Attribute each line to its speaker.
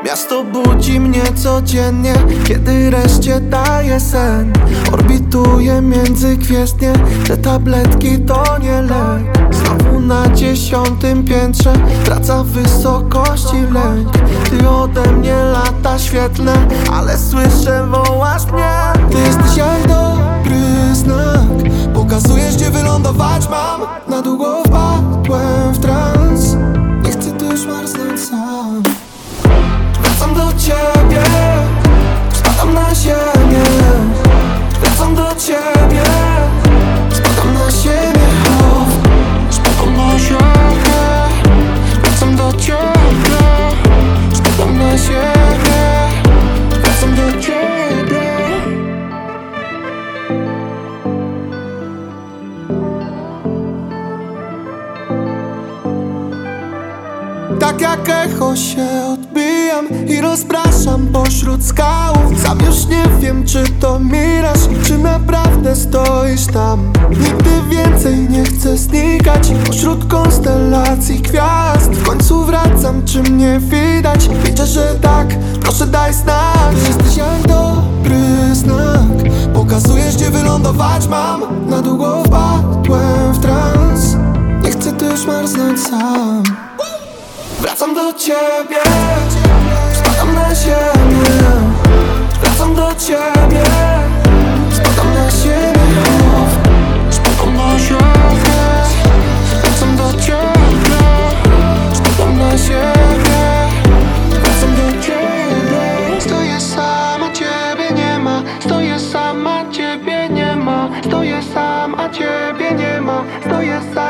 Speaker 1: Miasto budzi mnie codziennie, kiedy reszcie daje sen. Orbituję międzygwiezdnie, te tabletki to nie lek. Znowu na 10. piętrze, wraca wysokości lęk. Ty ode mnie lata świetlne, ale słyszę, wołasz mnie. Ty jesteś jak dobry znak, pokazujesz, gdzie wylądować mam. Na długo wpadłem w trans, nie chcę tu już marznąć sam. Wracam do ciebie, spadam na ziemię. Wracam do ciebie, spadam na ziemię. Spadam na ziemię. Wracam do ciebie, spadam na ziemię. Wracam do ciebie. Tak jak echo się odbijam i rozpraszam pośród skał. Sam już nie wiem, czy to miraż, czy naprawdę stoisz tam. Nigdy więcej nie chcę znikać pośród konstelacji gwiazd. W końcu wracam, czy mnie widać? Widzę, że tak, proszę daj znak. Jesteś jak dobry znak, pokazujesz, gdzie wylądować mam. Na długo wpadłem w trans, nie chcę tu już marznąć sam. Wracam do ciebie, spadam na ziemię. Wracam do ciebie, spadam na ziemię. Spadam na ziemię. Wracam do ciebie, spadam na ziemię. Wracam do ciebie. Stoję sam, a ciebie nie ma. Stoję sam, a ciebie nie ma. Stoję sam, a ciebie nie ma. Stoję sam.